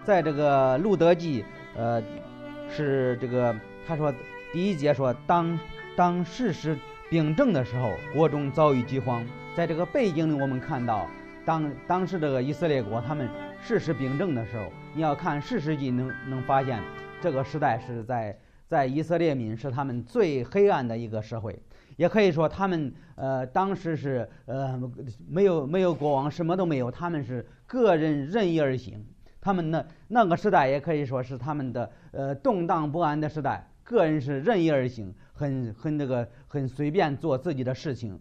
在这个路德记，是这个他说第一节说，当事实秉正的时候，国中遭遇饥荒。在这个背景里，我们看到当时这个以色列国他们事实秉正的时候，你要看士师记能发现，这个时代是在以色列民是他们最黑暗的一个社会。也可以说他们当时是没有国王，什么都没有，他们是个人任意而行。他们那个时代也可以说是他们的动荡不安的时代，个人是任意而行，很随便做自己的事情。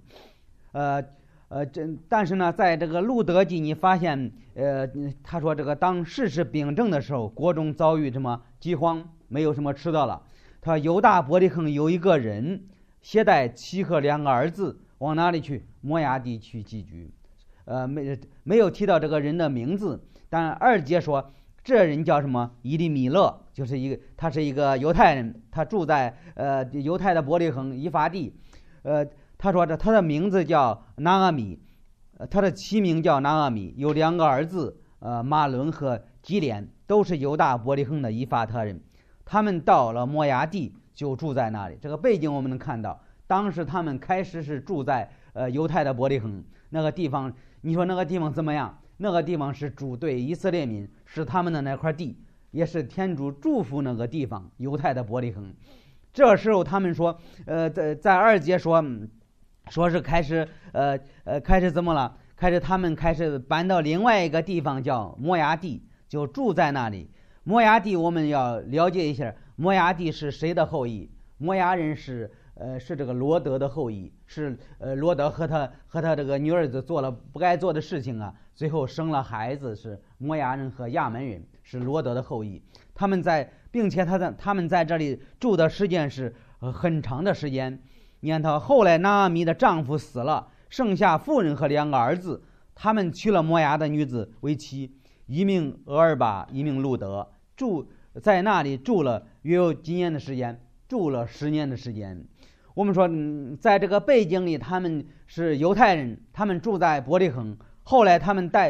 但是呢，在这个路德记你发现他说这个当事实秉正的时候，国中遭遇什么饥荒，没有什么吃的了。他犹大伯利恒有一个人携带妻和2个儿子往哪里去？摩押地去寄居。没有提到这个人的名字，但2节说这人叫什么？以利米勒，就是他是一个犹太人，他住在犹太的伯利恒以法地。他说他的名字叫拿阿米，他的妻名叫拿阿米，有2个儿子，马伦和基连，都是犹大伯利恒的以法特人。他们到了摩押地就住在那里。这个背景我们能看到，当时他们开始是住在犹太的伯利恒那个地方。你说那个地方怎么样？那个地方是主对以色列民，是他们的那块地，也是天主祝福那个地方，犹太的伯利恒。这时候他们说在2节说是开始怎么了？他们开始搬到另外一个地方叫摩押地，就住在那里。摩押地我们要了解一下，摩押地是谁的后裔？摩押人是这个罗德的后裔，是罗德和他这个女儿子做了不该做的事情啊，最后生了孩子，是摩押人和亚门人，是罗德的后裔。并且他们在这里住的时间是很长的时间。你看他后来拿阿米的丈夫死了，剩下妇人和2个儿子，他们娶了摩押的女子为妻，一名俄尔巴，一名路德，住在那里住了约有几年的时间，住了10年的时间。我们说在这个背景里，他们是犹太人，他们住在伯利恒。后来他们带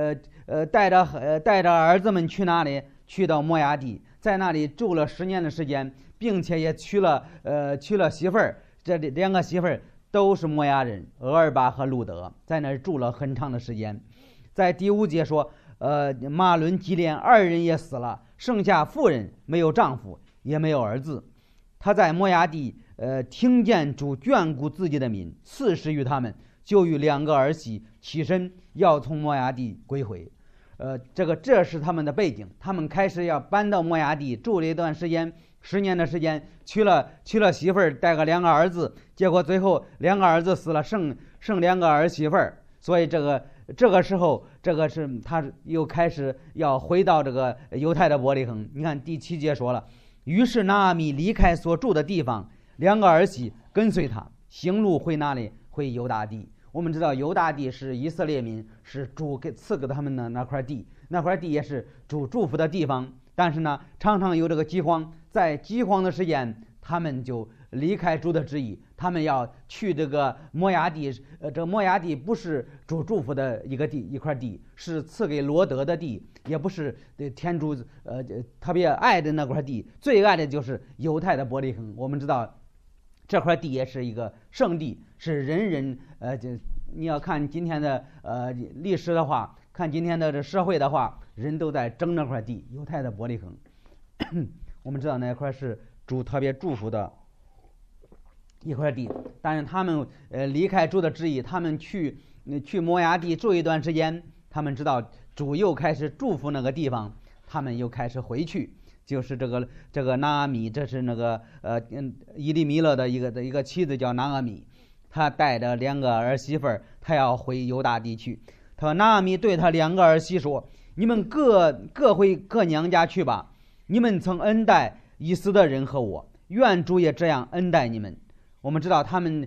着儿子们去哪里？去到摩押地，在那里住了10年的时间，并且也娶了媳妇儿。这2个媳妇儿都是摩押人，俄尔巴和路德，在那儿住了很长的时间。在第5节说马伦基连2人也死了，剩下妇人，没有丈夫也没有儿子。他在摩押地听见主眷顾自己的民，赐食于他们，就与2个儿媳起身要从摩押地归回。这是他们的背景。他们开始要搬到摩押地，住了一段时间，10年的时间，娶了媳妇儿，带个2个儿子，结果最后2个儿子死了，剩2个儿媳妇儿。所以这个时候，是他又开始要回到这个犹太的伯利恒。你看第7节说了，于是拿阿米离开所住的地方，2个儿媳跟随他，行路回哪里？回犹大地。我们知道犹大地是以色列民，是主赐给他们的那块地，那块地也是主祝福的地方。但是呢，常常有这个饥荒，在饥荒的时间，他们就离开主的旨意，他们要去这个摩押地。这摩押地不是主祝福的一块地，是赐给罗德的地，也不是天主特别爱的那块地，最爱的就是犹太的伯利恒。我们知道这块地也是一个圣地，是人你要看今天的历史的话，看今天的这社会的话，人都在争那块地，犹太的伯利恒。我们知道那块是主特别祝福的一块地，但是他们离开主的旨意，他们去摩押地住一段时间，他们知道主又开始祝福那个地方，他们又开始回去。就是这个拿阿米，这是那个以利米勒的一个妻子叫拿阿米，他带着2个儿媳妇儿，他要回犹大地去。他说拿阿米对他2个儿媳说：“你们各回各娘家去吧。你们曾恩待已死的人和我，愿主也这样恩待你们。”我们知道他们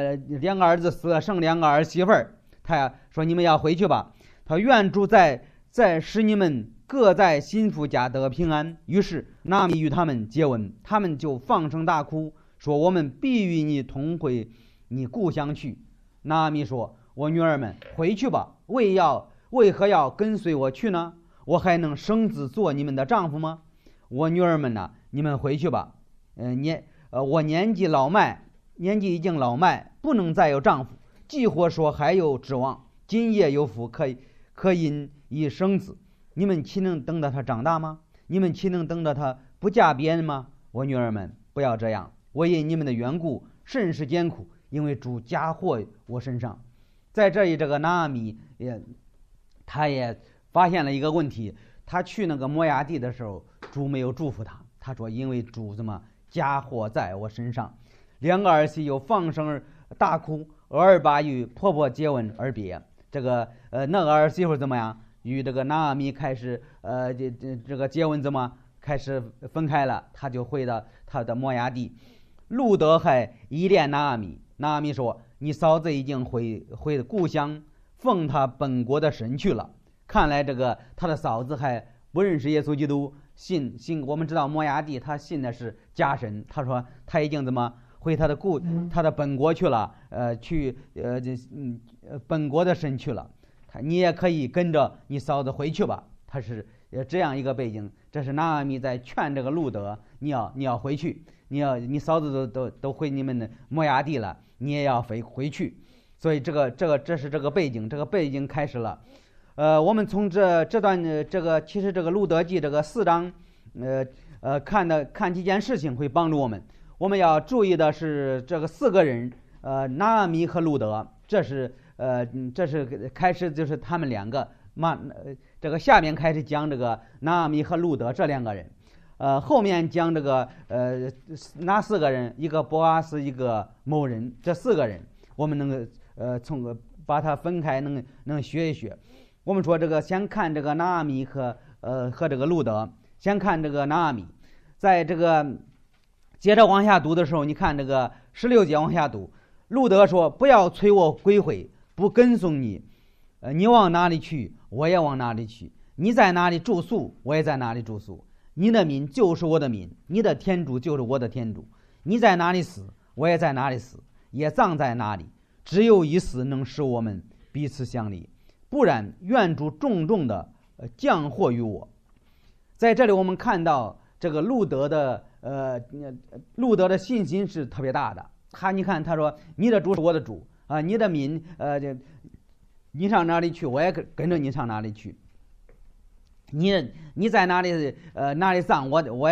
2个儿子死了，剩2个儿媳妇儿，他说你们要回去吧。他愿主在使你们各在心腹家得平安。于是拿阿米与他们接吻，他们就放声大哭，说：“我们必与你同回你故乡去。”拿阿米说：“我女儿们回去吧，为何要跟随我去呢？ 我还能生子做你们的丈夫吗？我女儿们呐，你们回去吧。我年纪已经老迈，不能再有丈夫。既或说还有指望，今夜有福，可因以生子。你们岂能等到他长大吗？你们岂能等到他不嫁别人吗？我女儿们，不要这样。我因你们的缘故甚是艰苦，因为主加祸我身上。在这里，这个拿阿米他也发现了一个问题。他去那个摩押地的时候，主没有祝福他。他说：“因为主加祸在我身上。”两个儿媳又放声而大哭，俄尔巴与婆婆接吻而别。那个儿媳妇怎么样？与这个拿阿米开始这个接吻开始分开了。他就回到他的摩押地。路德还依恋拿阿米。拿阿米说：“你嫂子已经回故乡，奉他本国的神去了。”看来他的嫂子还不认识耶稣基督，信我们知道摩押地他信的是假神。他说他已经回他的本国去了，本国的神去了。你也可以跟着你嫂子回去吧。他是这样一个背景。这是拿阿米在劝这个路德，你要回去，你嫂子都回你们的摩押地了，你也要回去。所以这是这个背景。这个背景开始了。我们从这段其实这个路德记这个4章，看几件事情会帮助我们。我们要注意的是这个4个人，拿阿米和路德，这是开始就是他们两个。这个下面开始讲这个拿阿米和路德这2个人，后面讲这个哪4个人？一个波阿斯，一个某人，这4个人我们能把它分开，能学一学。我们说先看这个拿阿米和这个路德。先看这个拿阿米，在这个接着往下读的时候，你看这个16节往下读。路德说：“不要催我归回，不跟从你。你往哪里去，我也往哪里去；你在哪里住宿，我也在哪里住宿。你的民就是我的民，你的天主就是我的天主。你在哪里死，我也在哪里死，也葬在哪里。只有一死能使我们彼此相离，不然愿主重重的降祸于我。”在这里我们看到这个路德的信心是特别大的。你看他说：“你的主是我的主啊，你的民你上哪里去，我也跟着你上哪里去。你在哪里葬，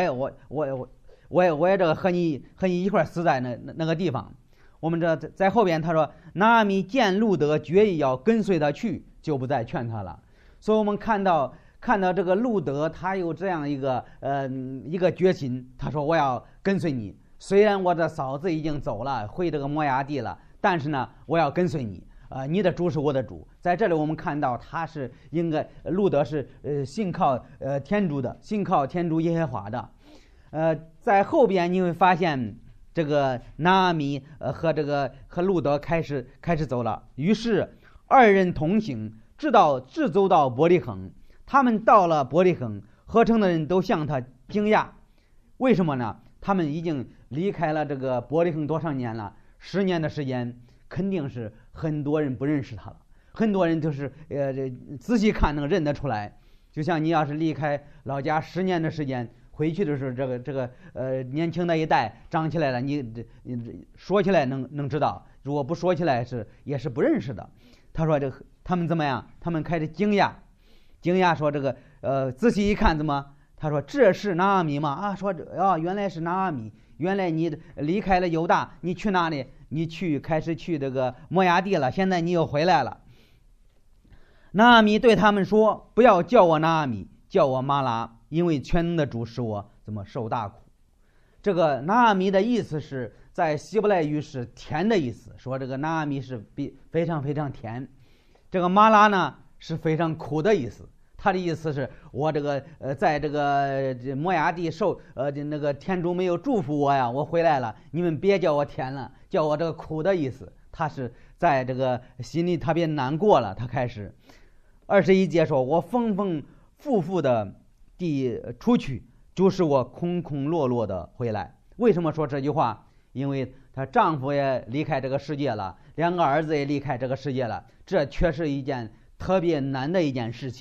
我也这个和你一块死在那个地方。”我们这在后边他说：“拿阿米见路德决意要跟随他去，就不再劝他了。”所以我们看到这个路德他有这样一个决心。他说：“我要跟随你，虽然我的嫂子已经走了，回这个摩押地了，但是呢，我要跟随你。你的主是我的主。”在这里我们看到他是路德是信靠天主的，信靠天主耶和华的。在后边你会发现这个拿阿米和路德开始走了。于是2人同行，直走到伯利恒。他们到了伯利恒，合城的人都向他惊讶。为什么呢？他们已经离开了这个伯利恒多少年了？10年的时间，肯定是很多人不认识他了。很多人就是仔细看能认得出来。就像你要是离开老家10年的时间，回去的时候，这个年轻的一代长起来了，你说起来能知道，如果不说起来也是不认识的。他说他们怎么样？他们开始惊讶说仔细一看他说这是拿阿米吗？说原来是拿阿米，原来你离开了犹大，你去哪里？你开始去这个摩押地了，现在你又回来了。拿阿米对他们说：“不要叫我拿阿米，叫我马拉，因为全能的主使我受大苦。”这个拿阿米的意思是在希伯来语是甜的意思，说这个拿阿米是非常非常甜。这个马拉呢是非常苦的意思。他的意思是我在这个摩押地那个天主没有祝福我呀，我回来了，你们别叫我甜了，叫我这个苦的意思。他是在这个心里特别难过了。他开始21节说：“我丰丰富富的地出去，就是我空空落落的回来。”为什么说这句话？因为她丈夫也离开这个世界了，2个儿子也离开这个世界了，这确实一件特别难的一件事情。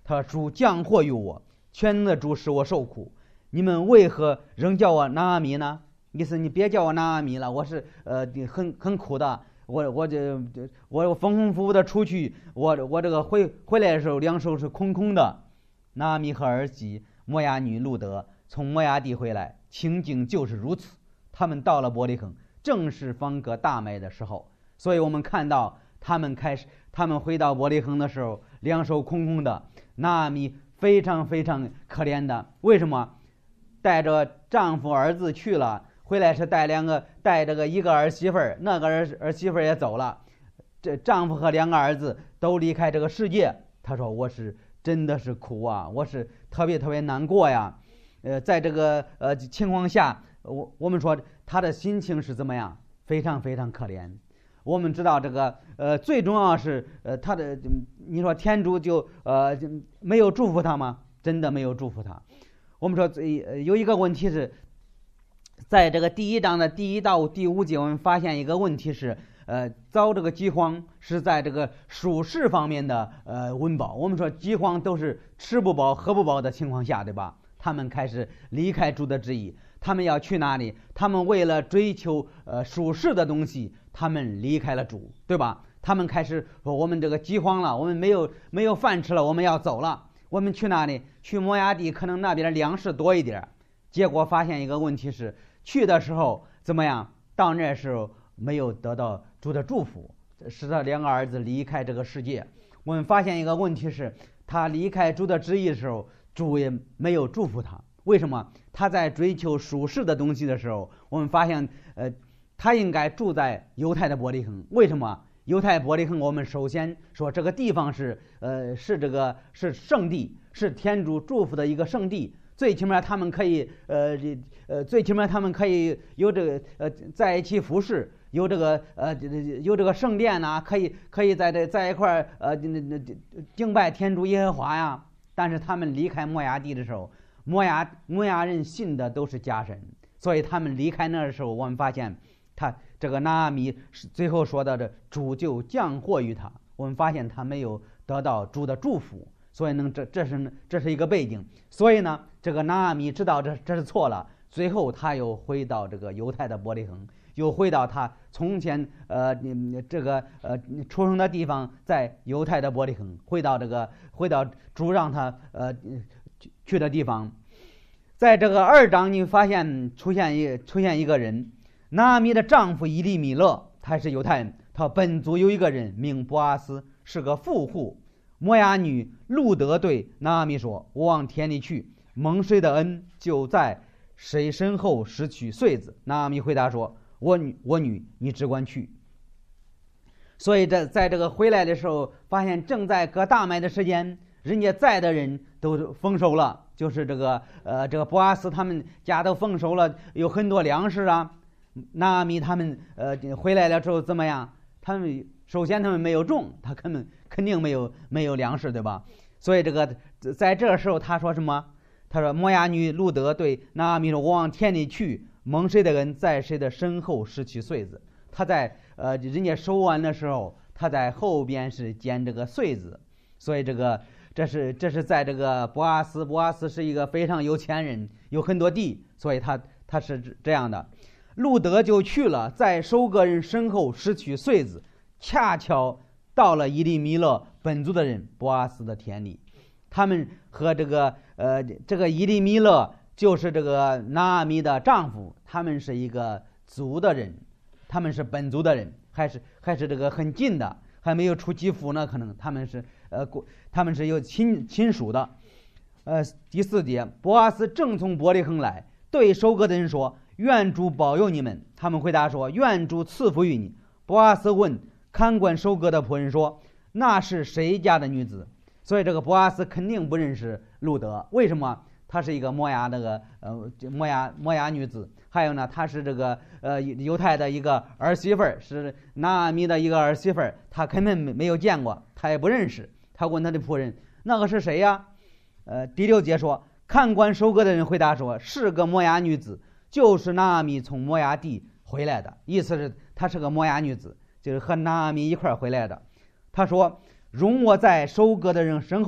他说主降祸于我，全能的主使我受苦，你们为何仍叫我拿阿米呢？意思你别叫我拿阿米了，我是很苦的，我丰丰富富的出去，我这个回来的时候两手是空空的。拿阿米和儿媳摩押女路德从摩押地回来，情景就是如此。他们到了伯利恒，正是分割大麦的时候，所以我们看到他们回到伯利恒的时候，两手空空的。拿阿米非常非常可怜的，为什么？带着丈夫儿子去了，回来是带这个一个儿媳妇儿，那个儿媳妇儿也走了，这丈夫和两个儿子都离开这个世界。他说我是真的是苦啊，我是特别特别难过呀。在这个情况下，我们说他的心情是怎么样？非常非常可怜。我们知道这个最重要是他的，你说天主就没有祝福他吗？真的没有祝福他。我们说有一个问题是，在这个第1章的第1到第5节，我们发现一个问题是，遭这个饥荒是在这个属世方面的温饱。我们说饥荒都是吃不饱喝不饱的情况下，对吧？他们开始离开主的旨意，他们要去哪里？他们为了追求属世的东西，他们离开了主，对吧？他们开始说我们这个饥荒了，我们没有饭吃了，我们要走了。我们去哪里？去摩押地，可能那边粮食多一点。结果发现一个问题是，去的时候怎么样？到那时候没有得到主的祝福，使他两个儿子离开这个世界。我们发现一个问题是，他离开主的旨意的时候，主也没有祝福他。为什么？他在追求属世的东西的时候，我们发现他应该住在犹太的伯利恒。为什么？犹太伯利恒，我们首先说这个地方是圣地，是天主祝福的一个圣地。最起码他们可以有这个在一起服侍，有这个圣殿呐，可以在一块敬拜天主耶和华呀。但是他们离开摩押地的时候，摩押人信的都是假神，所以他们离开那的时候，我们发现这个拿阿米最后说到的主就降祸于他，我们发现他没有得到主的祝福，所以这是一个背景。所以呢，这个拿阿米知道这是错了，最后他又回到这个犹太的伯利恒，又回到他从前出生的地方，在犹太的伯利恒，回到主让他去的地方。在这个2章，你发现出现一个人。拿阿米的丈夫以利米勒，他是犹太人，他本族有一个人名波阿斯，是个富户。摩押女路德对拿阿米说：我往田里去，蒙谁的恩，就在谁身后拾取穗子。拿阿米回答说：我女，你只管去。所以在这个回来的时候，发现正在割大麦的时间，人家在的人都丰收了，就是这个波阿斯他们家都丰收了，有很多粮食啊。拿阿米他们回来了之后怎么样？他们首先他们没有种，他肯定没有粮食，对吧？所以在这个时候他说什么？他说摩押女路德对拿阿米说：我往田里去，蒙谁的恩，在谁的身后拾取穗子。他在人家收完的时候，他在后边是捡这个穗子。所以这是在这个波阿斯是一个非常有钱人，有很多地，所以他是这样的。路德就去了，在收割人身后拾取穗子，恰巧到了以利米勒本族的人波阿斯的田里。他们和这个以利米勒就是这个拿阿米的丈夫，他们是一个族的人，他们是本族的人，还是这个很近的，还没有出肌肤呢，可能他们是有亲属的。第4节，波阿斯正从伯利恒来，对收割的人说：愿主保佑你们。他们回答说：愿主赐福于你。波阿斯问看管收割的仆人说：那是谁家的女子？所以这个波阿斯肯定不认识路德。为什么？她是一个摩押女子。还有呢，她是这个犹太的一个儿媳妇儿，是拿阿米的一个儿媳妇儿，她根本没有见过，她也不认识。她问她的仆人：那个是谁呀？第6节说，看管收割的人回答说：是个摩押女子，就是拿阿米从摩押地回来的。意思是她是个摩押女子，就是和拿阿米一块回来的。她说：容我在收割的人身后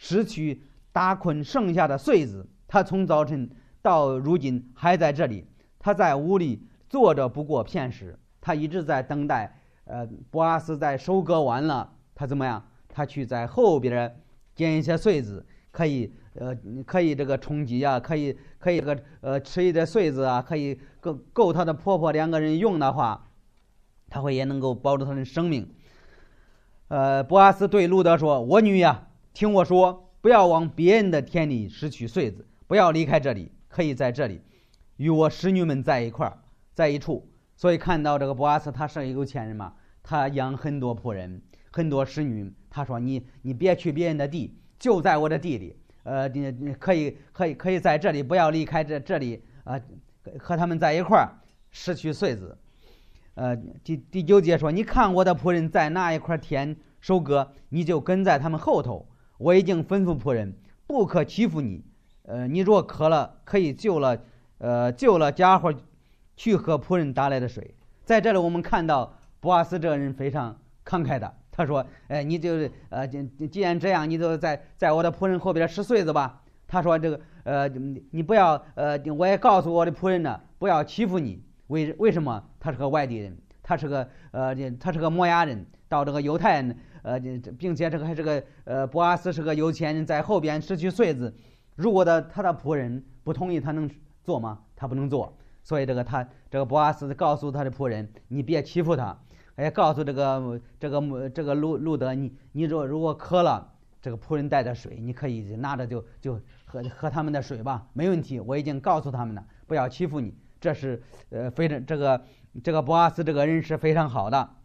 拾取打捆剩下的穗子。他从早晨到如今还在这里，他在屋里坐着不过片时。他一直在等待，波阿斯在收割完了，他怎么样？他去在后边捡一些穗子，可以这个充饥啊，可以这个吃一点穗子啊，可以够他的婆婆两个人用的话，他会也能够保住他的生命。波阿斯对路德说：“我女呀，听我说，不要往别人的田里拾取穗子，不要离开这里，可以在这里与我使女们在一处。”所以看到这个波阿斯，他是一个有钱人嘛，他养很多仆人，很多使女。他说：“你别去别人的地，就在我的地里。你可以在这里，不要离开这里和他们在一块儿拾取穗子。”第9节说：“你看我的仆人在那一块田收割，你就跟在他们后头。我已经吩咐仆人不可欺负你。你若渴了，可以救了家伙去喝仆人打来的水。”在这里我们看到波阿斯这个人非常慷慨的，他说：“你就是既然这样，你就在我的仆人后边拾穗子吧。”他说：“这个你不要我也告诉我的仆人呢，不要欺负你。为什么？他是个外地人，他是个摩押人，到这个犹太人并且还是个波阿斯是个有钱人，在后边拾取穗子。如果他的仆人不同意，他能做吗？他不能做。所以这个波阿斯告诉他的仆人，你别欺负他。也告诉这个路德，你如果渴了，这个仆人带的水，你可以拿着就喝他们的水吧，没问题。我已经告诉他们了，不要欺负你。这是非常这个波阿斯这个人是非常好的。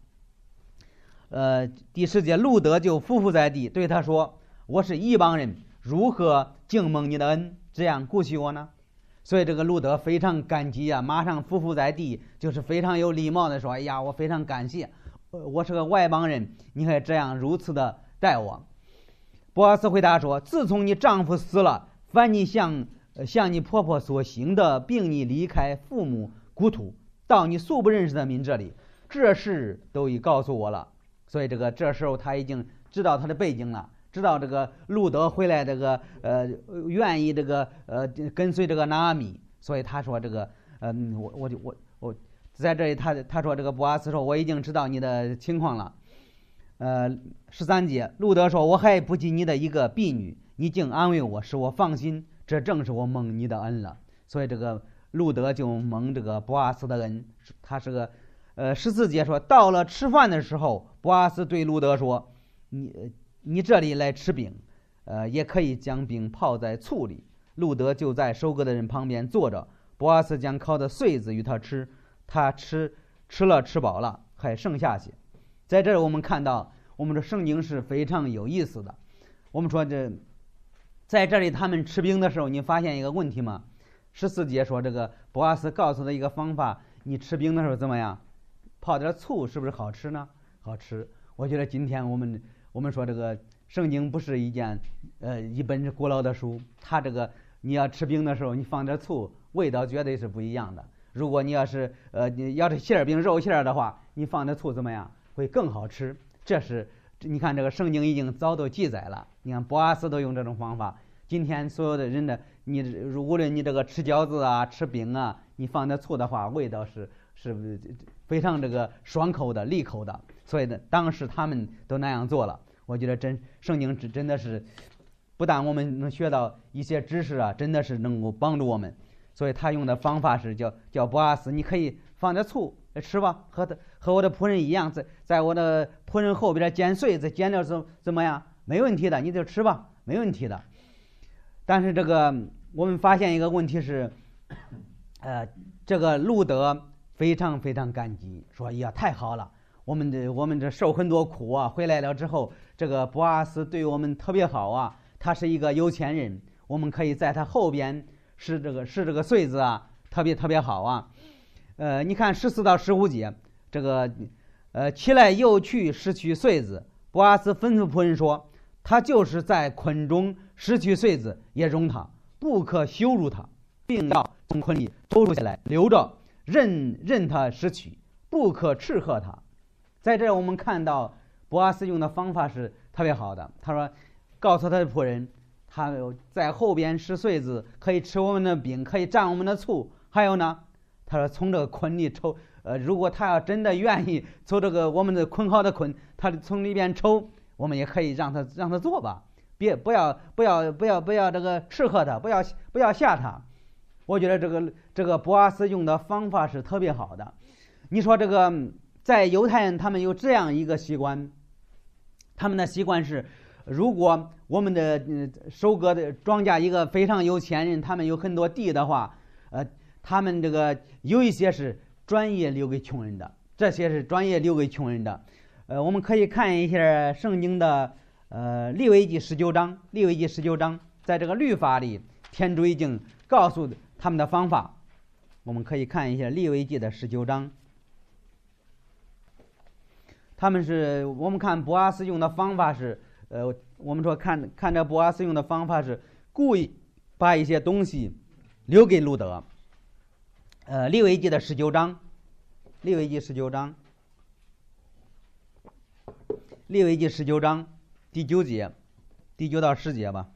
第10节，路德就伏伏在地，对他说：“我是异邦人，如何敬蒙你的恩，这样顾惜我呢？”所以这个路德非常感激啊，马上伏伏在地，就是非常有礼貌的说：“哎呀，我非常感谢，我是个外邦人，你还这样如此的待我。”波阿斯回答说：“自从你丈夫死了，凡你向你婆婆所行的，并你离开父母故土，到你素不认识的民这里，这事都已告诉我了。”所以这时候他已经知道他的背景了，知道这个路德回来愿意跟随这个拿阿米。所以他说我在这里他说这个波阿斯说：“我已经知道你的情况了。”13节，路德说：“我还不及你的一个婢女，你竟安慰我，使我放心，这正是我蒙你的恩了。”所以这个路德就蒙这个波阿斯的恩。他是个14节说，到了吃饭的时候，波阿斯对路德说：“你这里来吃饼，也可以将饼泡在醋里。”路德就在收割的人旁边坐着，波阿斯将烤的穗子与他吃，他吃饱了，还剩下些。在这里我们看到，我们的圣经是非常有意思的。我们说在这里他们吃饼的时候，你发现一个问题吗？14节说，这个波阿斯告诉他一个方法，你吃饼的时候怎么样？泡点醋是不是好吃呢？好吃。我觉得今天我们说这个圣经不是一本古老的书，它你要吃饼的时候，你放点醋，味道绝对是不一样的。如果你要是馅饼肉馅的话，你放点醋怎么样？会更好吃。这是你看这个圣经已经早都记载了，你看波阿斯都用这种方法。今天所有的人无论你这个吃饺子啊吃饼啊，你放点醋的话，味道是非常爽口的利口的。所以呢，当时他们都那样做了。我觉得圣经真的是不但我们能学到一些知识啊，真的是能够帮助我们。所以他用的方法是叫波阿斯，你可以放点醋吃吧，和我的仆人一样，在我的仆人后边捡穗子，捡点怎么样？没问题的，你就吃吧，没问题的。但是我们发现一个问题是，这个路德非常非常感激，说：“哎呀，太好了，我们这受很多苦啊，回来了之后，这个波阿斯对我们特别好啊，他是一个有钱人，我们可以在他后边拾这个穗子啊，特别特别好啊。”你看14到15节，起来又去拾取穗子。波阿斯吩咐仆人说：“他就是在捆中拾取穗子，也容他，不可羞辱他，并要从捆里抽出下来，留着任他拾取，不可斥喝他。”在这我们看到波阿斯用的方法是特别好的。他说：“ 告诉他的仆人，他在后边施穗子，可以吃我们的饼，可以蘸我们的醋。还有呢，他说从这个捆里抽，如果他要真的愿意抽这个我们的捆好的捆，他从里边抽，我们也可以让他做吧。不要这个斥喝他，不要吓他。我觉得这个波阿斯用的方法是特别好的。你说这个在犹太人他们有这样一个习惯，他们的习惯是，如果我们的收割的庄稼一个非常有钱人，他们有很多地的话，他们这个有一些是专业留给穷人的，这些是专业留给穷人的。我们可以看一下圣经的利未记19章，利未记19章，在这个律法里，天主已经告诉他们的方法。我们可以看一下利未记的19章。我们看波阿斯用的方法是，我们说看这波阿斯用的方法是故意把一些东西留给路德。利未记的19章，利未记19章，利未记19章第9节，第9到10节吧。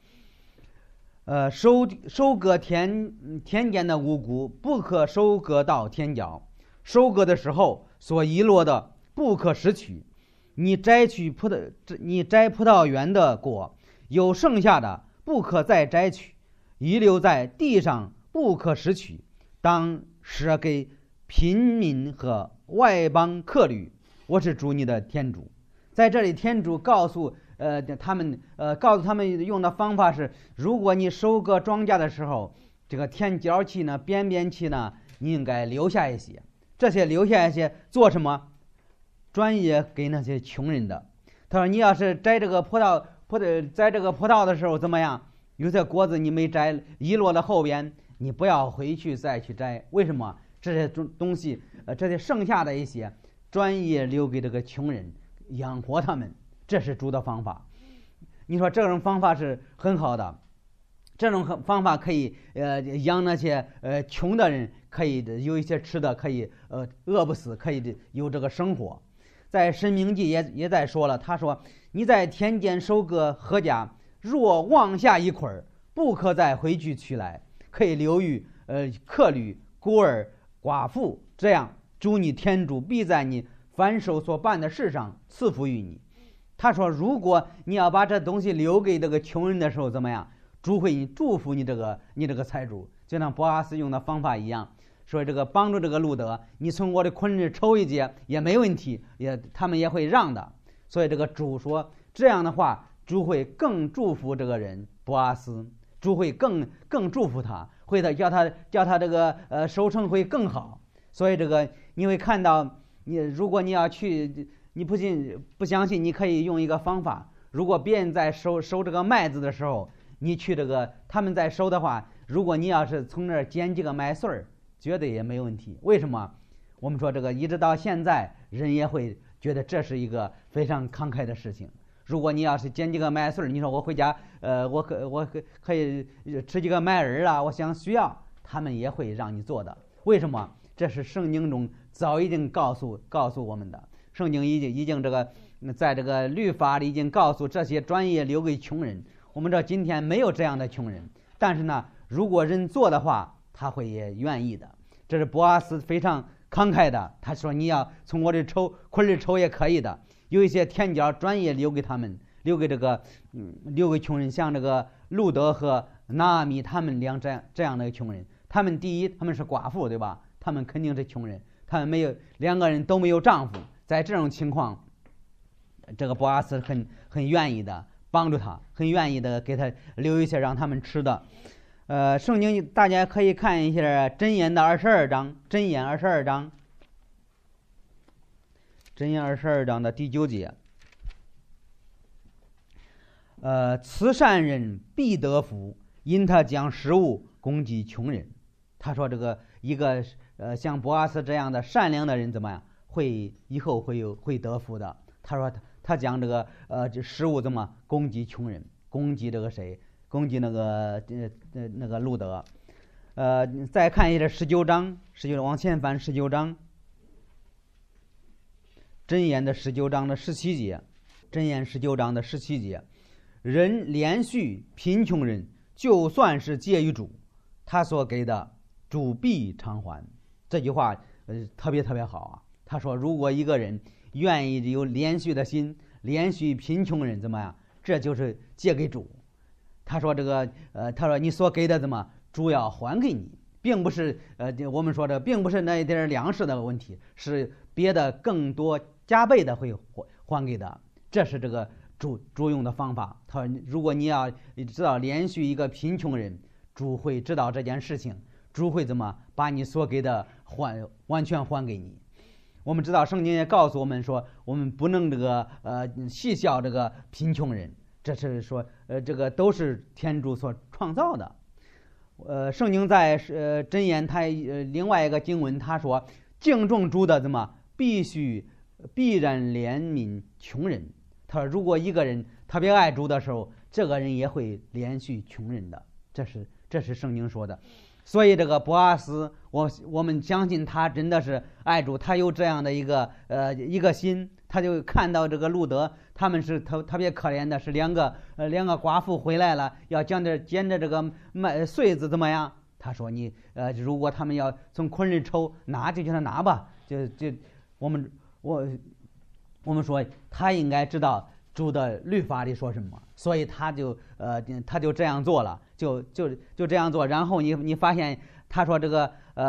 收割田间的五谷，不可收割到田角。收割的时候所遗落的，不可拾取。你摘葡萄园的果，有剩下的，不可再摘取，遗留在地上，不可拾取，当舍给贫民和外邦客旅。我是主你的天主。在这里，天主告诉他们用的方法是，如果你收割庄稼的时候，这个田角期呢、边边期呢，你应该留下一些。这些留下一些做什么？专业给那些穷人的。他说，你要是摘这个葡萄的时候怎么样？有些果子你没摘，遗落了后边，你不要回去再去摘。为什么？这些东西，这些剩下的一些，专业留给这个穷人，养活他们。这是主的方法。你说这种方法是很好的，这种方法可以养那些穷的人，可以有一些吃的，可以饿不死，可以有这个生活。在申命记也在说了，他说，你在田间收割禾稼，若忘下一捆，不可再回去取来，可以留于客旅、孤儿、寡妇，这样主你天主必在你凡手所办的事上赐福于你。他说，如果你要把这东西留给这个穷人的时候怎么样？主会祝福你这个财主，就像波阿斯用的方法一样，说这个帮助这个路德，你从我的捆里抽一节也没问题，他们也会让的。所以这个主说这样的话，主会更祝福这个人波阿斯，主会更祝福他，会叫他这个收成会更好。所以这个你会看到，如果你要去，你不相信，你可以用一个方法。如果别人在收这个麦子的时候，你去他们在收的话，如果你要是从那儿捡几个麦穗儿，绝对也没问题。为什么？我们说这个一直到现在，人也会觉得这是一个非常慷慨的事情。如果你要是捡几个麦穗儿，你说我回家，我可以吃几个麦仁啊，我想需要，他们也会让你做的。为什么？这是圣经中早已经告诉我们的。圣经已经在这个律法里已经告诉这些专业留给穷人。我们这今天没有这样的穷人，但是呢，如果人做的话，他会也愿意的。这是波阿斯非常慷慨的，他说你要从我这捆里抽也可以的。有一些田角专业留给他们，留给穷人，像这个路德和拿阿米他们这样的穷人。他们第一，他们是寡妇，对吧？他们肯定是穷人，他们两个人都没有丈夫。在这种情况，这个波阿斯很愿意的帮助他，很愿意的给他留一些让他们吃的。圣经大家可以看一下箴言的22章，箴言22章，箴言22章的第9节。慈善人必得福，因他将食物供给穷人。他说这个一个像波阿斯这样的善良的人怎么样？以后会得福的。他说他将这个食物怎么供给穷人，供给这个谁？供给那个路德。再看一下19章，往前翻19章，箴言的19章的17节，箴言19章的17节。 人连续贫穷人，就算是借于主，他所给的主必偿还。这句话特别好啊。他说如果一个人愿意有连续的心，连续贫穷人怎么样，这就是借给主。他说他说你所给的怎么主要还给你，并不是我们说的并不是那一点粮食的问题，是别的更多加倍的会还给的。这是这个主用的方法。他说如果你要知道连续一个贫穷人，主会知道这件事情，主会怎么把你所给的完全还给你。我们知道圣经也告诉我们说，我们不能戏笑这个贫穷人，这是说这个都是天主所创造的。圣经在箴言他另外一个经文他说，敬重主的怎么必然怜悯穷人。他说如果一个人特别爱主的时候，这个人也会怜恤穷人的，这是圣经说的。所以这个波阿斯，我们相信他真的是爱主，他有这样的一个心。他就看到这个路德他们是特别可怜的，是两个寡妇回来了，要捡着这个穗子怎么样？他说你如果他们要从捆里抽拿，就叫他拿吧。我们说他应该知道主的律法里说什么，所以他就这样做了，就这样做。然后你发现他说这个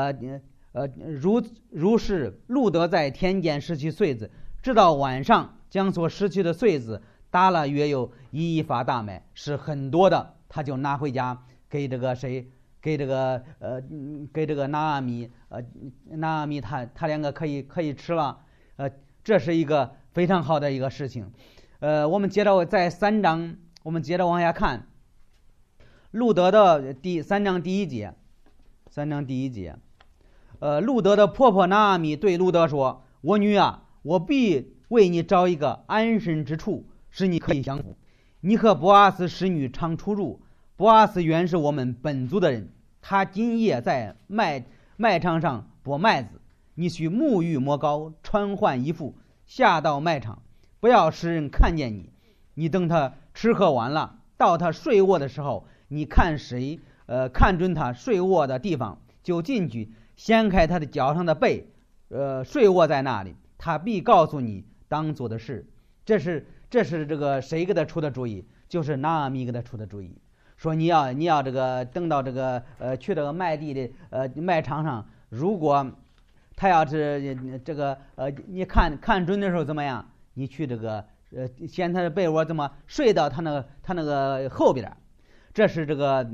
如是路德在田间拾取穗子，直到晚上将所失去的穗子打了约有1以法大麦，是很多的，他就拿回家给这个谁，给这个拿阿米他两个可以吃了。这是一个非常好的一个事情。我们接着在3章，我们接着往下看路德的3章第1节。3章第1节，路德的婆婆拿阿米对路德说：“我女啊，我必为你找一个安身之处，使你可以享福。你和波阿斯使女常出入。波阿斯原是我们本族的人，他今夜在麦场上剥麦子。你须沐浴抹膏，穿换衣服，下到麦场，不要使人看见你。你等他吃喝完了，到他睡卧的时候，你看准他睡卧的地方，就进去掀开他的脚上的被，睡卧在那里，他必告诉你当做的事。”这是这个谁给他出的主意？就是拿阿米给他出的主意，说你要这个等到这个去这个麦地的麦场上，如果他要是这个你看准的时候怎么样？你去这个掀他的被窝，怎么睡到他那个后边？这是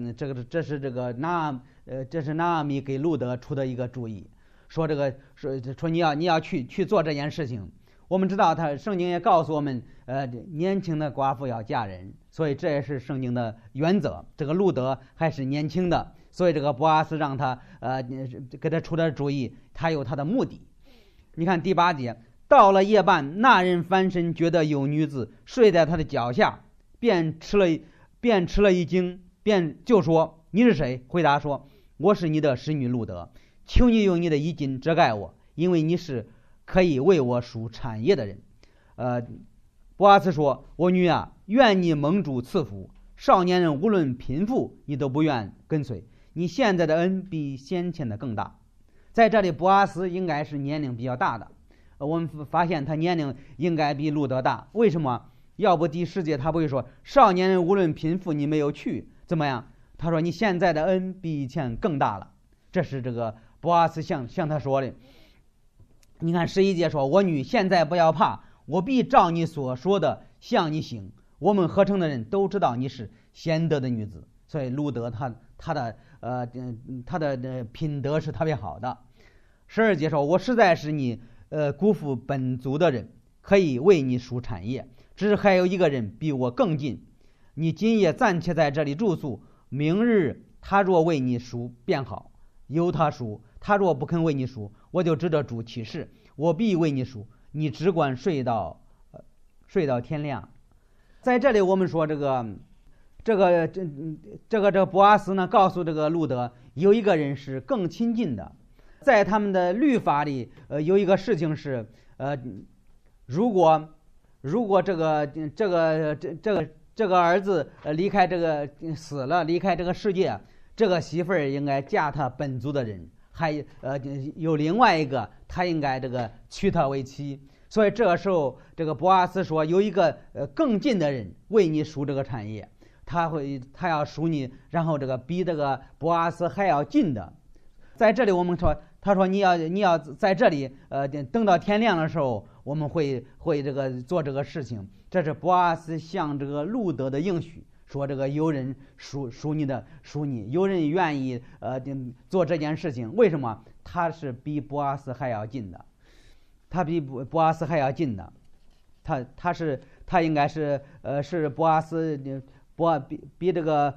拿阿米给路德出的一个主意，说你要去做这件事情。我们知道圣经也告诉我们，年轻的寡妇要嫁人，所以这也是圣经的原则。这个路德还是年轻的，所以这个波阿斯让他给他出的主意，他有他的目的。你看第8节，到了夜半，那人翻身，觉得有女子睡在他的脚下，便吃了一惊，便就说：“你是谁？”回答说：“我是你的使女路德，求你用你的衣襟遮盖我，因为你是可以为我赎产业的人。”波阿斯说：“我女啊，愿你蒙主赐福。少年人无论贫富，你都不愿跟随。你现在的恩比先前的更大。”在这里，波阿斯应该是年龄比较大的。我们发现他年龄应该比路德大。为什么？要不第10节他不会说少年人无论贫富，你没有去怎么样？他说你现在的恩比以前更大了。这是这个波阿斯向他说的。你看11节说：“我女，现在不要怕，我必照你所说的向你行。我们合成的人都知道你是贤德的女子。”所以路德他的品德是特别好的。12节说：“我实在是你辜负本族的人，可以为你赎产业。只是还有一个人比我更近，你今夜暂且在这里住宿，明日他若为你赎便好，由他赎；他若不肯为你赎，我就指着主起誓，我必为你赎。你只管睡到天亮。”在这里我们说这个波阿斯呢，告诉这个路德有一个人是更亲近的。在他们的律法里有一个事情是如果这个这个儿子离开这个死了，离开这个世界，这个媳妇儿应该嫁他本族的人，还有另外一个，他应该这个娶她为妻。所以这个时候，这个波阿斯说，有一个更近的人为你赎这个产业，他要赎你，然后这个比这个波阿斯还要近的。在这里我们说，他说你要在这里等到天亮的时候，我们会这个做这个事情。这是波阿斯向这个路德的应许，说这个有人赎你，有人愿意做这件事情。为什么？他是比波阿斯还要近的，他比波阿斯还要近的，他应该是波阿斯比这个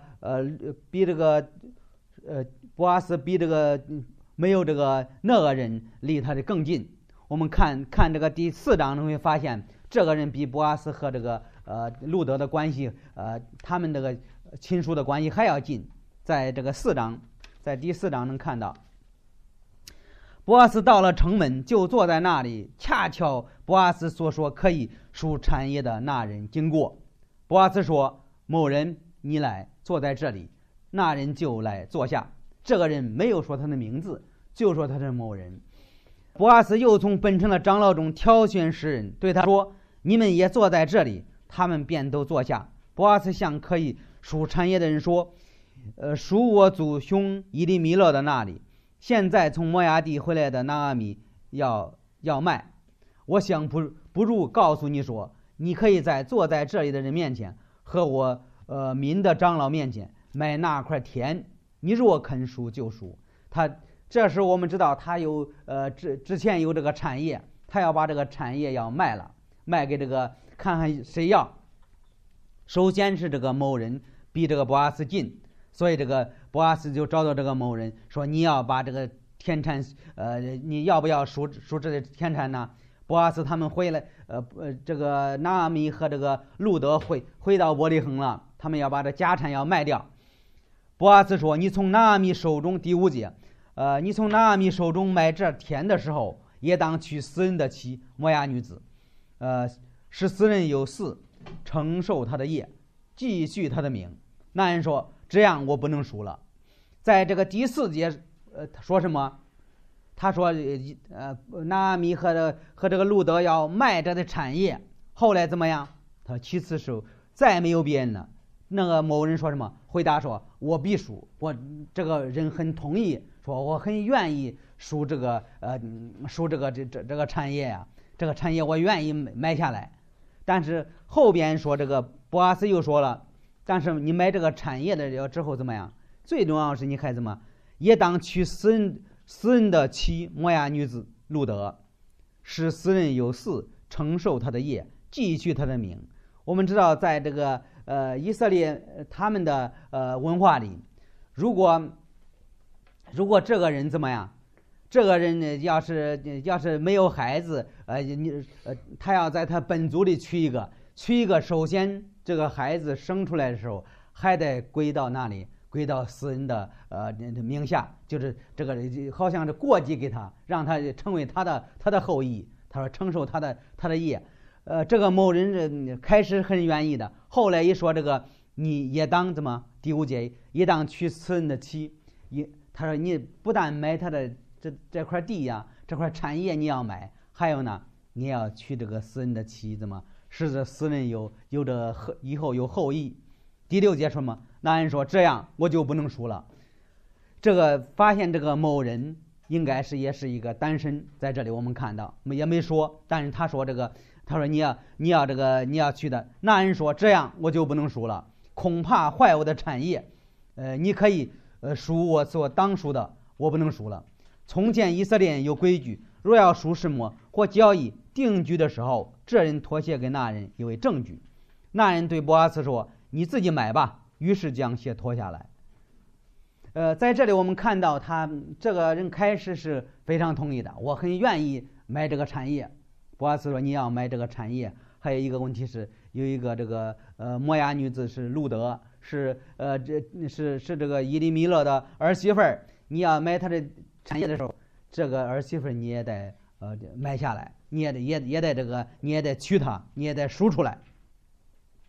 波阿斯比这个没有这个那个人离他的更近。我们看这个第4章，你会发现这个人比波阿斯和这个路德的关系，他们这个亲属的关系还要近。在这个在第4章能看到，波阿斯到了城门，就坐在那里，恰巧波阿斯所说可以赎产业的那人经过。波阿斯说：“某人，你来坐在这里。”那人就来坐下。这个人没有说他的名字，就说他是某人。波阿斯又从本城的长老中挑选10人，对他说：“你们也坐在这里。”他们便都坐下。波阿斯向可以赎产业的人说：“赎我祖兄以利米勒的那里，现在从摩押地回来的拿阿米要卖。我想不如告诉你说，你可以在坐在这里的人面前和我民的长老面前买那块田，你若肯赎就赎。”这时候我们知道他有之前有这个产业，他要把这个产业要卖了，卖给这个看看谁要。首先是这个某人比这个波阿斯近，所以这个波阿斯就找到这个某人说：“你要把这个田产你要不要赎这个田产呢？”波阿斯他们回来这个拿阿米和这个路德回到伯利恒了，他们要把这家产要卖掉。波阿斯说：“你从拿阿米手中，第5节，你从拿阿米手中买这田的时候，也当娶死人的妻摩押女子，使死人有嗣，承受他的业，继续他的名。”那人说：“这样我不能赎了。”在这个第4节，说什么？他说拿阿米和这个路德要卖这的产业。后来怎么样？他其次时候再没有别人了。那个某人说什么？回答说：“我必赎。”我这个人很同意，说我很愿意赎这个这个产业呀，这个产业我愿意买下来。但是后边说这个波阿斯又说了，但是你买这个产业的之后怎么样？最重要是你还怎么也当娶死人的妻摩押女子路德，使死人有嗣，承受他的业，继续他的名。我们知道在这个以色列他们的文化里，如果这个人怎么样，这个人呢要是没有孩子，他要在他本族里娶一个，首先这个孩子生出来的时候还得归到那里，归到死人的名下，就是这个好像是过继给他，让他成为他的后裔。他说承受他的业。这个某人开始很愿意的，后来一说这个你也当怎么？第5节也当娶死人的妻。他说你不但买他的这块地呀，这块产业你要买，还有呢，你要娶这个死人的妻，怎么使这死人有着以后有后裔。第6节说什么？那人说这样我就不能赎了。这个发现这个某人应该也是一个单身，在这里我们看到也没说，但是他说他说你要娶的。那人说这样我就不能赎了，恐怕坏我的产业。你可以赎我所当赎的，我不能赎了。从前以色列有规矩，若要赎什么或交易定居的时候，这人妥协给那人以为证据。那人对波阿斯说：“你自己买吧。”于是将鞋脱下来。在这里我们看到他这个人开始是非常同意的，我很愿意买这个产业。波阿斯说：“你要买这个产业。”还有一个问题是，有一个这个摩押女子是路德，是这个以利米勒的儿媳妇儿。你要买他的产业的时候，这个儿媳妇儿你也得买下来，你也得娶她，你也得赎出来。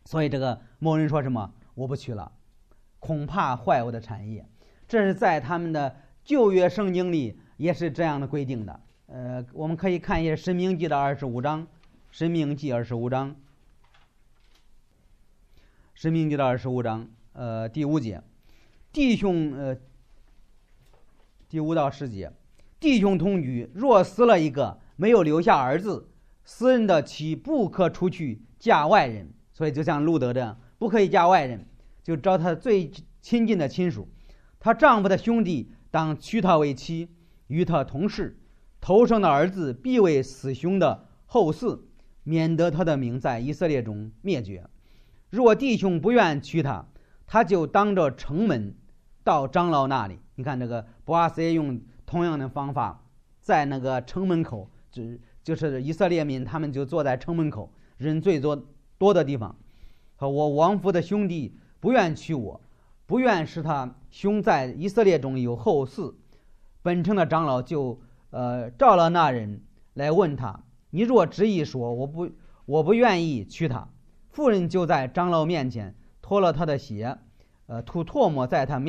所以这个某人说什么？我不娶了，恐怕坏我的产业。这是在他们的旧约圣经里也是这样的规定的。我们可以看一下《申命记》的25章，《申命记》25章，《申命记》的25章，第5节，弟兄，第5到10节，弟兄同居，若死了一个，没有留下儿子，死人的妻不可出去嫁外人。所以就像路德这样，不可以嫁外人，就找他最亲近的亲属。她丈夫的兄弟当娶她为妻，与她同室，头生的儿子必为死兄的后嗣，免得他的名在以色列中灭绝。若弟兄不愿娶她，他就当着城门到长老那里。你看这个波阿斯也用同样的方法，在那个城门口，就是以色列民，他们就坐在城门口，人最多的地方。和我亡夫的兄弟不愿娶我，不愿使他兄在以色列中有后嗣。本城的长老就召了那人来问他：你若执意说我不愿意娶他，妇人就在长老面前脱了他的鞋，吐唾沫在他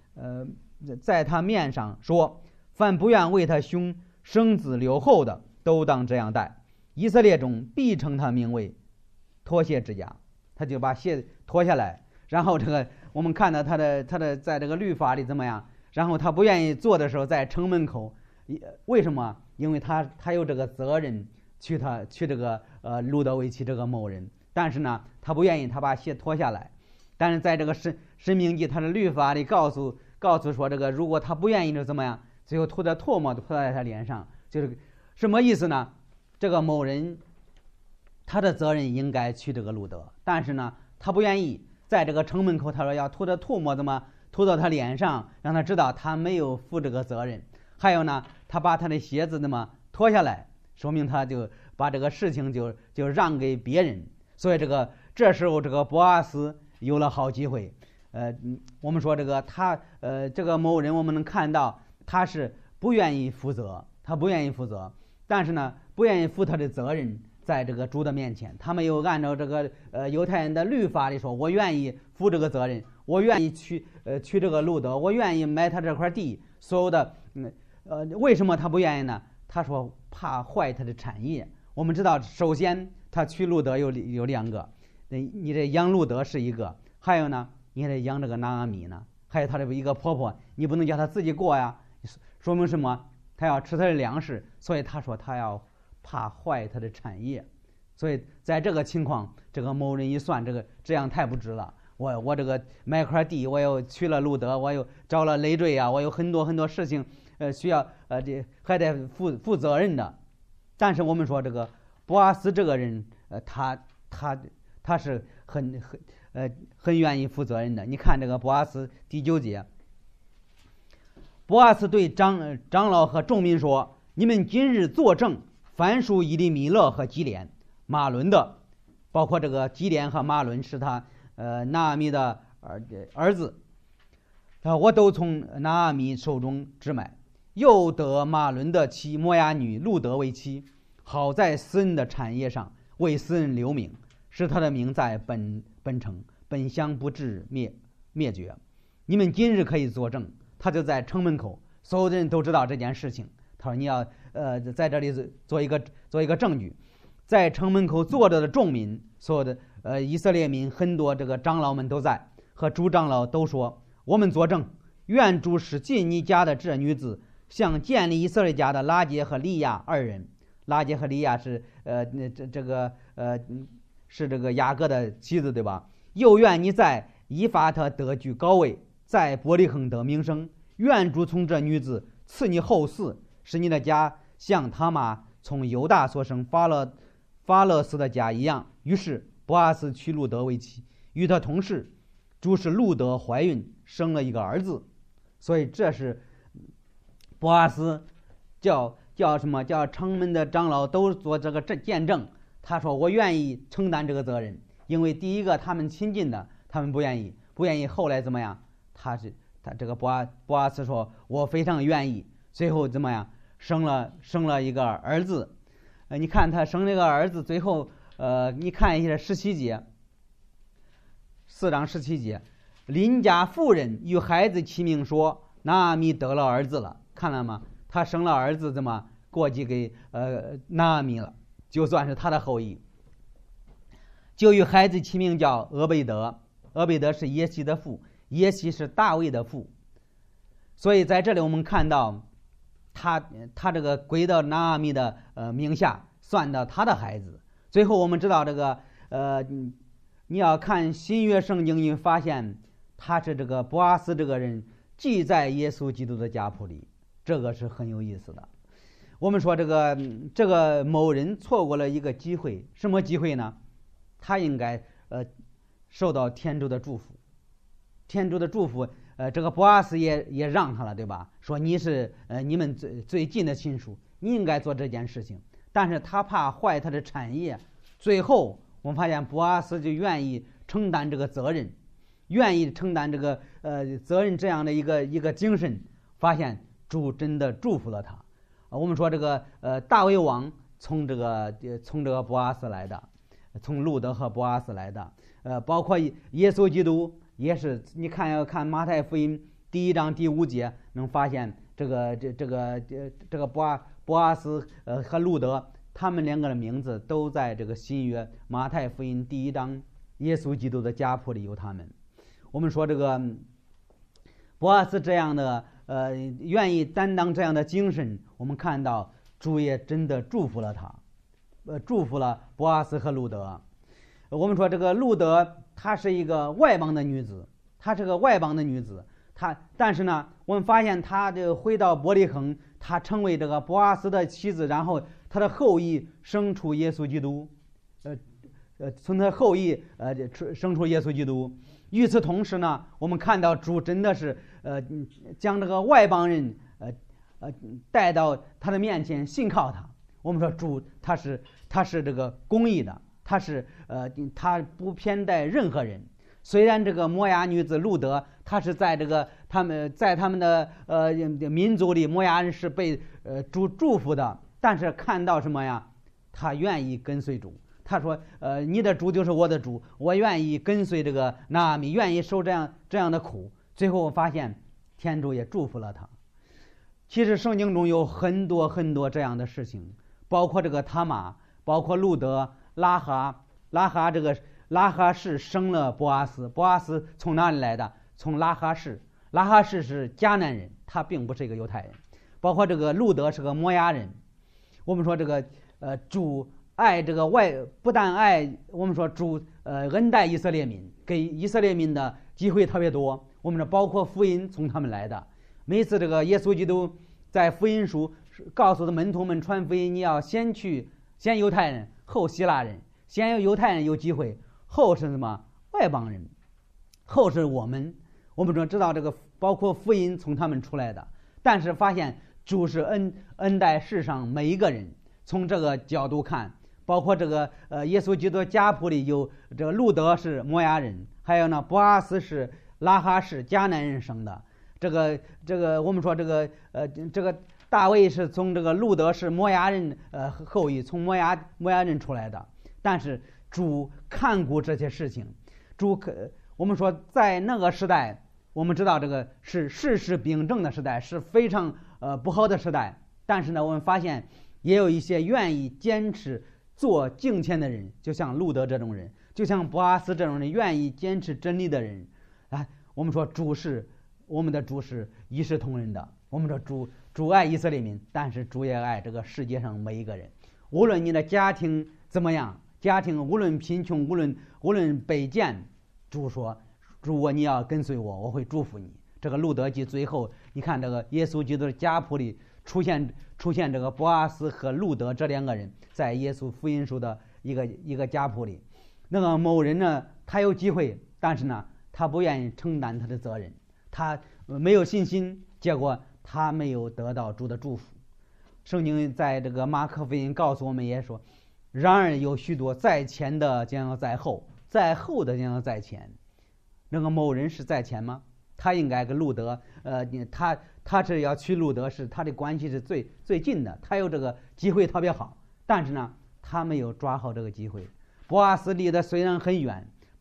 面上说：凡不愿为他兄生子留后的，都当这样待。以色列中必称他名为脱鞋之家。他就把鞋脱下来，然后这个我们看到他的在这个律法里怎么样？然后他不愿意做的时候，在城门口，为什么？因为他有这个责任娶这个路德为妻这个某人，但是呢，他不愿意，他把鞋脱下来。但是在这个申命记他的律法里告诉说，这个如果他不愿意就怎么样？最后吐的唾沫吐在他脸上，就是什么意思呢？这个某人他的责任应该娶这个路德，但是呢，他不愿意。在这个城门口，他说要吐的唾沫怎么吐到他脸上，让他知道他没有负这个责任。还有呢，他把他的鞋子脱下来，说明他就把这个事情就让给别人。所以这时候这个波阿斯有了好机会。我们说这个某人，我们能看到他是不愿意负责，但是呢，不愿意负他的责任。在这个主的面前，他没有按照这个犹太人的律法里说，我愿意负这个责任，我愿意娶这个路德，我愿意买他这块地，所有的为什么他不愿意呢？他说怕坏他的产业。我们知道，首先他娶路德有2个，你这养路德是一个，还有呢，你还得养这个拿阿米呢，还有他的一个婆婆，你不能叫他自己过呀，说明什么？他要吃他的粮食，所以他说他要怕坏他的产业。所以在这个情况，这个某人一算，这样太不值了。我这个买块地，我又娶了路德，我又找了累赘啊，我有很多事情需要还得负责任的。但是我们说这个波阿斯这个人，他是很愿意负责任的。你看这个波阿斯第9节，波阿斯对长老和众民说：你们今日作证，凡属以利米勒和基连、马伦的，包括这个基连和马伦是他拿阿米的儿子，我都从拿阿米手中支买，又得马伦的妻摩押女路德为妻，好在私人的产业上为私人留名，使他的名在本城本乡不至灭绝。你们今日可以作证。他就在城门口，所有的人都知道这件事情。他说你要在这里做一个证据。在城门口坐着的众民，所有的以色列民，很多这个长老们都在，和主长老都说：我们作证，愿主使进你家的这女子像建立以色列家的拉结和利亚2人。拉结和利亚是是这个雅各的妻子，对吧？又愿你在以法特得居高位，在伯利恒得名声。愿主从这女子赐你后嗣，使你的家像他妈从犹大所生法勒斯的家一样。于是波阿斯娶路德为妻，与他同室。主使路德怀孕，生了一个儿子。所以这是波阿斯叫什么？叫城门的长老都做这个见证。他说我愿意承担这个责任，因为第一个他们亲近的，他们不愿意。后来怎么样？他这个波阿斯说我非常愿意。最后怎么样？生了一个儿子。你看他生了一个儿子，最后你看一下17节， 4章17节，邻家妇人与孩子齐名说，拿阿米得了儿子了。看了吗？他生了儿子，怎么过继给拿阿米了，就算是他的后裔。就与孩子起名叫俄贝德，俄贝德是耶西的父，耶西是大卫的父。所以在这里我们看到他这个归到拿阿米的名下，算到他的孩子。最后我们知道这个你要看新约圣经，你发现他是这个波阿斯这个人记在耶稣基督的家谱里，这个是很有意思的。我们说这个某人错过了一个机会，什么机会呢？他应该受到天主的祝福，天主的祝福，这个波阿斯也让他了，对吧？说你是你们最近的亲属，你应该做这件事情。但是他怕坏他的产业，最后我们发现波阿斯就愿意承担这个责任，愿意承担这个责任，这样的一个精神，发现主真的祝福了他。我们说这个大卫王从这个波阿斯来的，从路德和波阿斯来的，包括耶稣基督也是。你要看马太福音1章第5节，能发现这个波阿斯和路德他们2个的名字都在这个新约马太福音1章耶稣基督的家谱里有他们。我们说这个波阿斯这样的愿意担当这样的精神，我们看到主也真的祝福了他，祝福了波阿斯和路德。我们说这个路德她是一个外邦的女子，但是呢，我们发现她回到伯利恒，她成为这个波阿斯的妻子，然后她的后裔生出耶稣基督，从她后裔生出耶稣基督。与此同时呢，我们看到主真的是将这个外邦人带到他的面前，信靠他。我们说主他是这个公义的，他不偏待任何人。虽然这个摩押女子路德，她是在他们的民族里，摩押人是被主祝福的，但是看到什么呀？他愿意跟随主。他说你的主就是我的主，我愿意跟随这个拿阿米，愿意受这样的苦。最后我发现天主也祝福了他。其实圣经中有很多很多这样的事情，包括这个他玛，包括路德、拉哈氏生了波阿斯，波阿斯从哪里来的？从拉哈氏，拉哈氏是迦南人，他并不是一个犹太人。包括这个路德是个摩押人。我们说这个主爱这个不但爱，我们说主恩待以色列民，给以色列民的机会特别多。我们说包括福音从他们来的。每次这个耶稣基督在福音书告诉的门徒们传福音，你要先犹太人，后希腊人，先犹太人有机会，后是什么？外邦人，后是我们。我们知道这个包括福音从他们出来的。但是发现主是恩待世上每一个人。从这个角度看，包括这个耶稣基督家谱里有这个路德是摩押人，还有呢波阿斯是拉哈氏迦南人生的。这个我们说这个大卫是从这个路德是摩押人后裔，从摩押人出来的。但是主看顾这些事情，我们说在那个时代，我们知道这个是世事秉正的时代，是非常不好的时代。但是呢，我们发现也有一些愿意坚持做敬虔的人，就像路德这种人，就像波阿斯这种人，愿意坚持真理的人。我们说我们的主是一视同仁的。我们说主爱以色列民，但是主也爱这个世界上每一个人。无论你的家庭怎么样，无论贫穷，无论卑贱，主说如果你要跟随我，我会祝福你。这个路德记最后你看这个耶稣基督的家谱里出现这个波阿斯和路德这2个人，在耶稣福音书的一个家谱里。那个某人呢，他有机会，但是呢他不愿意承担他的责任，他没有信心，结果他没有得到主的祝福。圣经在这个马可福音告诉我们也说，然而有许多在前的将要在后，在后的将要在前。那个某人是在前吗？他应该跟路德他是要去路德，是他的关系是最近的，他有这个机会特别好，但是呢他没有抓好这个机会。波阿斯离得虽然很远，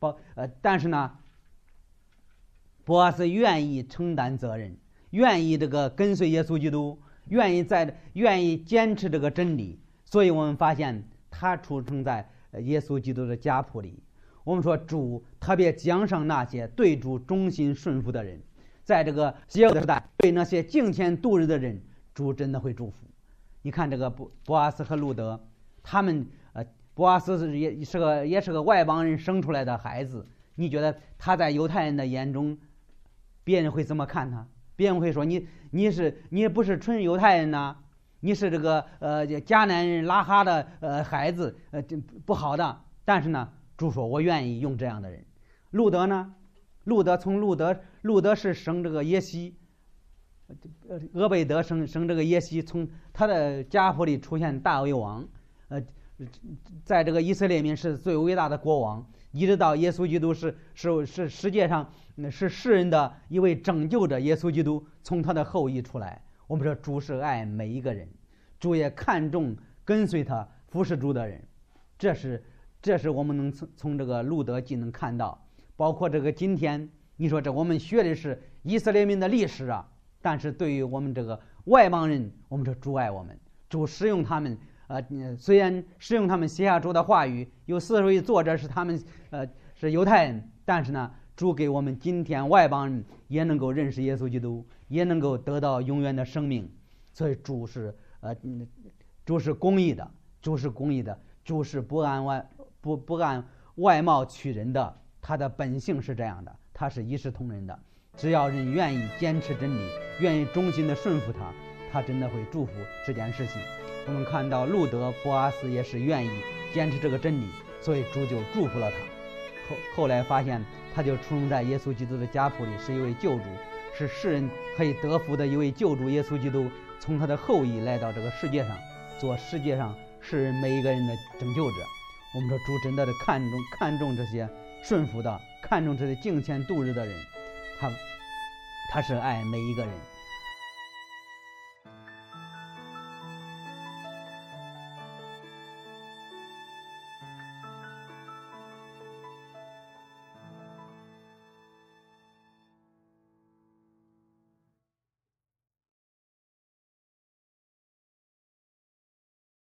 但是呢，波阿斯愿意承担责任，愿意这个跟随耶稣基督，愿意坚持这个真理。所以我们发现他出生在耶稣基督的家谱里。我们说主特别奖赏那些对主忠心顺服的人，在这个邪恶的时代，对那些敬虔度日的人，主真的会祝福。你看这个波阿斯和路德，他们波阿斯也是个外邦人生出来的孩子，你觉得他在犹太人的眼中，别人会怎么看他？别人会说你不是纯犹太人呐，你是这个迦南人拉哈的孩子，不好的。但是呢，主说我愿意用这样的人。路德呢？路德是生这个耶西，俄贝德生这个耶西，从他的家谱里出现大卫王，在这个以色列民是最伟大的国王，一直到耶稣基督是世界上是世人的一位拯救者，耶稣基督从他的后裔出来。我们说主是爱每一个人，主也看重跟随他服侍主的人。这是我们能从这个路德记能看到。包括这个今天你说我们学的是以色列民的历史啊，但是对于我们这个外邦人，我们说主爱我们，主使用他们，虽然使用他们写下主的话语，有4位作者是他们是犹太人，但是呢，主给我们今天外邦人也能够认识耶稣基督，也能够得到永远的生命。所以主是公义的，主是不按外貌取人的，他的本性是这样的，他是一视同仁的。只要人愿意坚持真理，愿意忠心的顺服他真的会祝福这件事情。我们看到路德波阿斯也是愿意坚持这个真理，所以主就祝福了他。后来发现他就出生在耶稣基督的家谱里，是一位救主，是世人可以得福的一位救主。耶稣基督从他的后裔来到这个世界上，做世界上世人每一个人的拯救者。我们说主真的看重这些顺服的，看重这些敬虔度日的人，他是爱每一个人。